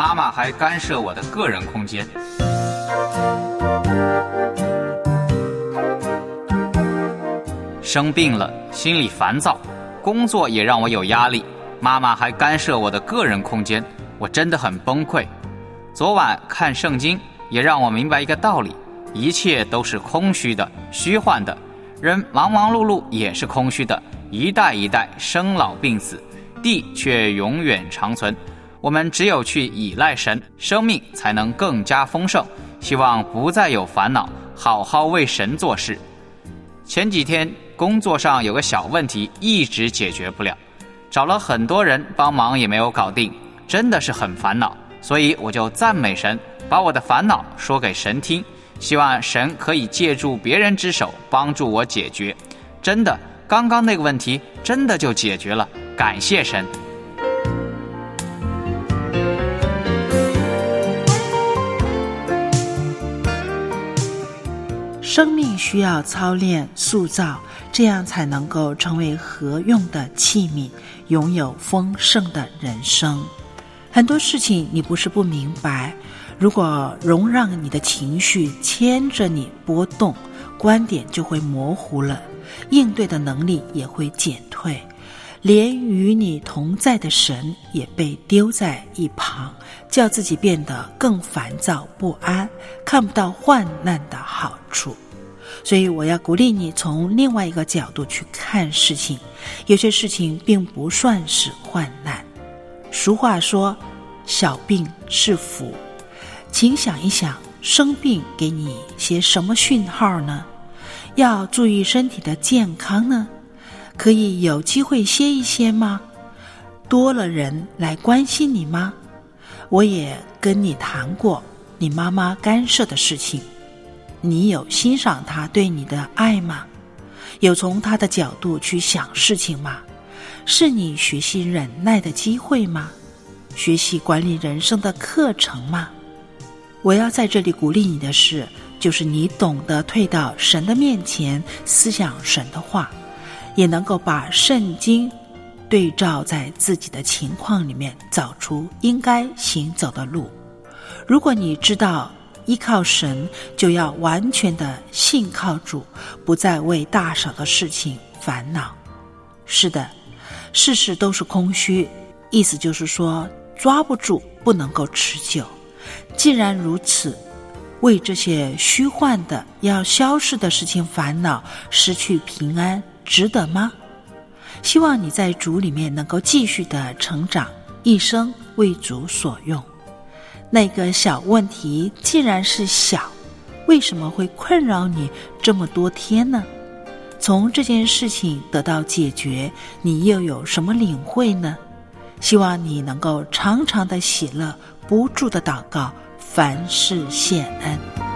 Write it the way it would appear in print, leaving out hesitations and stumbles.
妈妈还干涉我的个人空间。生病了，心里烦躁，工作也让我有压力，妈妈还干涉我的个人空间，我真的很崩溃。昨晚看圣经也让我明白一个道理，一切都是空虚的、虚幻的，人忙忙碌碌也是空虚的，一代一代生老病死，地却永远长存。我们只有去依赖神，生命才能更加丰盛。希望不再有烦恼，好好为神做事。前几天工作上有个小问题一直解决不了，找了很多人帮忙也没有搞定，真的是很烦恼。所以我就赞美神，把我的烦恼说给神听，希望神可以借助别人之手帮助我解决。真的，刚刚那个问题真的就解决了，感谢神。 生命需要操练塑造，这样才能够成为合用的器皿，拥有丰盛的人生。很多事情你不是不明白，如果容让你的情绪牵着你波动，观点就会模糊了，应对的能力也会减退，连与你同在的神也被丢在一旁，叫自己变得更烦躁不安，看不到患难的好处。所以我要鼓励你从另外一个角度去看事情，有些事情并不算是患难。俗话说，小病是福。请想一想，生病给你些什么讯号呢？要注意身体的健康呢？可以有机会歇一歇吗？多了人来关心你吗？我也跟你谈过你妈妈干涉的事情，你有欣赏她对你的爱吗？有从她的角度去想事情吗？是你学习忍耐的机会吗？学习管理人生的课程吗？我要在这里鼓励你的是，就是你懂得退到神的面前，思想神的话，也能够把圣经对照在自己的情况里面，找出应该行走的路。如果你知道依靠神，就要完全的信靠主，不再为大小的事情烦恼。是的，事事都是空虚，意思就是说抓不住，不能够持久。既然如此，为这些虚幻的要消逝的事情烦恼，失去平安，值得吗？希望你在主里面能够继续的成长，一生为主所用。那个小问题既然是小，为什么会困扰你这么多天呢？从这件事情得到解决，你又有什么领会呢？希望你能够常常的喜乐，不住的祷告，凡事谢恩。